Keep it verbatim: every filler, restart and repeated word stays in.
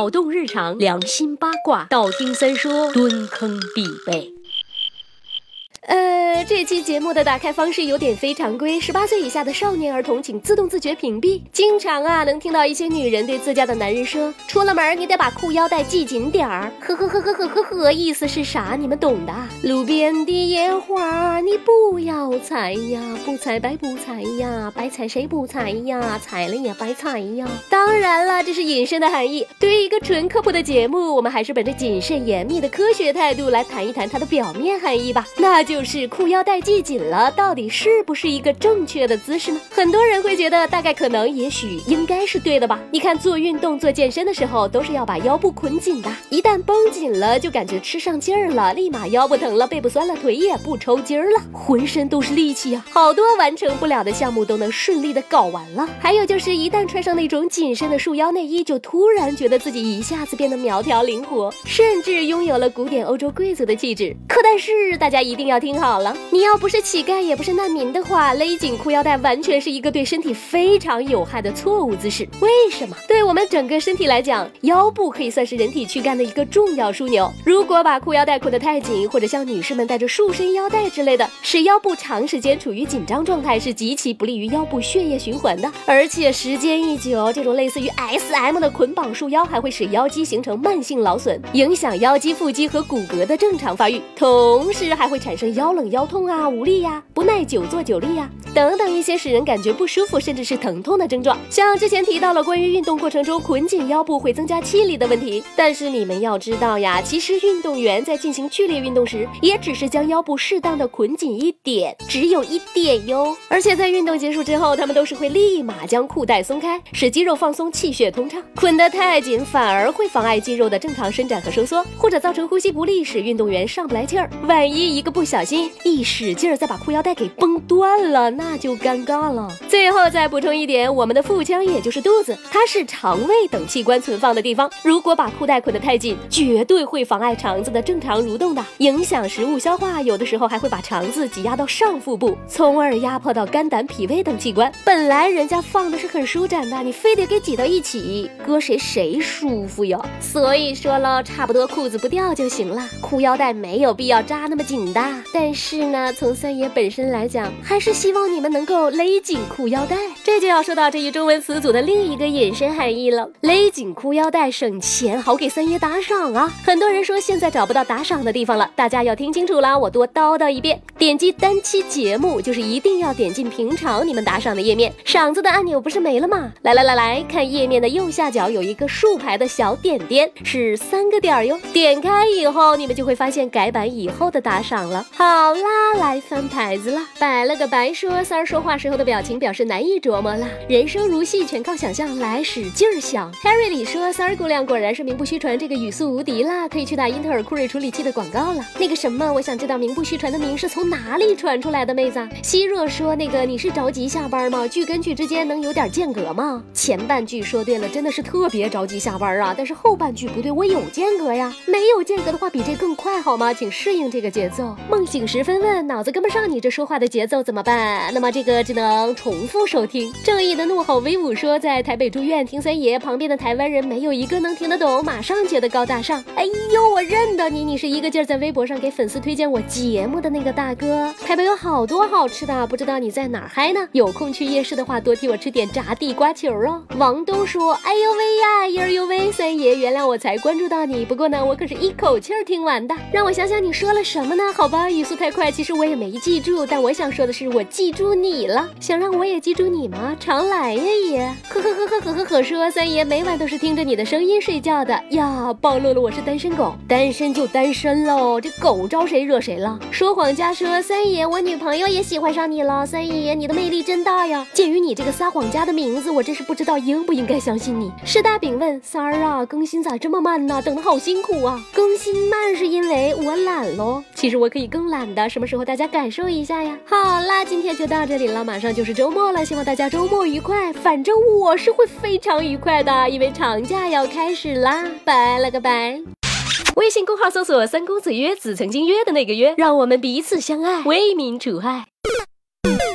脑洞日常，良心八卦，道听三说，蹲坑必备。呃，这期节目的打开方式有点非常规，十八岁以下的少年儿童请自动自觉屏蔽。经常啊，能听到一些女人对自家的男人说：“出了门你得把裤腰带系紧点儿。”呵呵呵呵呵呵呵，意思是啥？你们懂的。路边的野花你不要采呀，不采白不采呀，白采谁不采呀？采了也白采呀。当然了，这是引申的含义。对于一个纯科普的节目，我们还是本着谨慎严密的科学态度来谈一谈它的表面含义吧。那就。就是裤腰带系紧了，到底是不是一个正确的姿势呢？很多人会觉得大概可能也许应该是对的吧。你看做运动做健身的时候都是要把腰部捆紧的，一旦绷紧了就感觉吃上劲儿了，立马腰不疼了，背不酸了，腿也不抽筋儿了，浑身都是力气啊，好多完成不了的项目都能顺利的搞完了。还有就是一旦穿上那种紧身的束腰内衣，就突然觉得自己一下子变得苗条灵活，甚至拥有了古典欧洲贵族的气质。可但是大家一定要听好了，你要不是乞丐也不是难民的话，勒紧裤腰带完全是一个对身体非常有害的错误姿势。为什么？对我们整个身体来讲，腰部可以算是人体躯干的一个重要枢纽。如果把裤腰带捆得太紧，或者像女士们带着束身腰带之类的，使腰部长时间处于紧张状态，是极其不利于腰部血液循环的。而且时间一久，这种类似于 S M 的捆绑束腰还会使腰肌形成慢性劳损，影响腰肌、腹肌和骨骼的正常发育，同时还会产生腰冷腰痛啊、无力呀、不耐久坐久立呀等等一些使人感觉不舒服甚至是疼痛的症状。像之前提到了关于运动过程中捆紧腰部会增加气力的问题，但是你们要知道呀，其实运动员在进行剧烈运动时，也只是将腰部适当的捆紧一点，只有一点哟。而且在运动结束之后，他们都是会立马将裤带松开，使肌肉放松，气血通畅。捆得太紧反而会妨碍肌肉的正常伸展和收缩，或者造成呼吸不利，使运动员上不来气儿。万一一个不小心一使劲儿再把裤腰带给绷断了，那就尴尬了。最后再补充一点，我们的腹腔也就是肚子，它是肠胃等器官存放的地方，如果把裤带捆得太紧，绝对会妨碍肠子的正常蠕动的，影响食物消化，有的时候还会把肠子挤压到上腹部，从而压迫到肝胆脾胃等器官。本来人家放的是很舒展的，你非得给挤到一起，搁谁谁舒服哟。所以说了，差不多裤子不掉就行了，裤腰带没有必要扎那么紧的。但是呢，从三爷本身来讲，还是希望你们能够勒紧裤腰带。这就要说到这一中文词组的另一个引申含义了，勒紧裤腰带省钱，好给三爷打赏啊。很多人说现在找不到打赏的地方了，大家要听清楚啦，我多叨叨一遍，点击单期节目就是一定要点进平常你们打赏的页面，赏字的按钮不是没了吗？来来来来看页面的右下角有一个竖排的小点点，是三个点哟，点开以后你们就会发现改版以后的打赏了。好啦，来翻牌子了，摆了个白说，三儿说话时候的表情表示难以琢磨了，人生如戏，全靠想象，来使劲儿想。 Harry 里说，三儿姑娘果然是名不虚传，这个语速无敌啦，可以去打英特尔酷睿处理器的广告了。那个什么，我想知道名不虚传的名是从哪里传出来的，妹子。希若说，那个你是着急下班吗？句跟句之间能有点间隔吗？前半句说对了，真的是特别着急下班啊，但是后半句不对，我有间隔呀，没有间隔的话比这更快好吗？请适应这个节奏。梦醒时分问，脑子跟不上你这说话的节奏怎么办？那么这个只能重复收听。正义的怒吼威武说，在台北住院听三爷，旁边的台湾人没有一个能听得懂，马上觉得高大上。哎呦，我认得你，你是一个劲儿在微博上给粉丝推荐我节目的那个大哥。台北有好多好吃的，不知道你在哪儿嗨呢？有空去夜市的话，多替我吃点炸地瓜球哦。王都说，哎呦喂呀，一儿呦喂，三爷原谅我才关注到你，不过呢，我可是一口气儿听完的。让我想想你说了什么呢？好吧，语速太快，其实我也没记住，但我想说的是，我记住你了。想让我也记住你吗？常来呀爷。呵呵呵呵呵呵呵说，三爷每晚都是听着你的声音睡觉的呀，暴露了我是单身狗，单身就单身喽，这狗招谁惹谁了？说谎家说，三爷我女朋友也喜欢上你了，三爷你的魅力真大呀。鉴于你这个撒谎家的名字，我真是不知道应不应该相信你。是大饼问三儿啊，更新咋这么慢呢？等得好辛苦啊。更新慢是因为我懒咯，其实我可以更懒的，什么时候大家感受一下呀？好啦，今天就到这里了，马上就是周末了，希望大家周末愉快，反正我是会非常愉快的，因为长假要开始啦，拜了个拜。微信公号搜索三公子约，子曾经约的那个约，让我们彼此相爱，为民除害。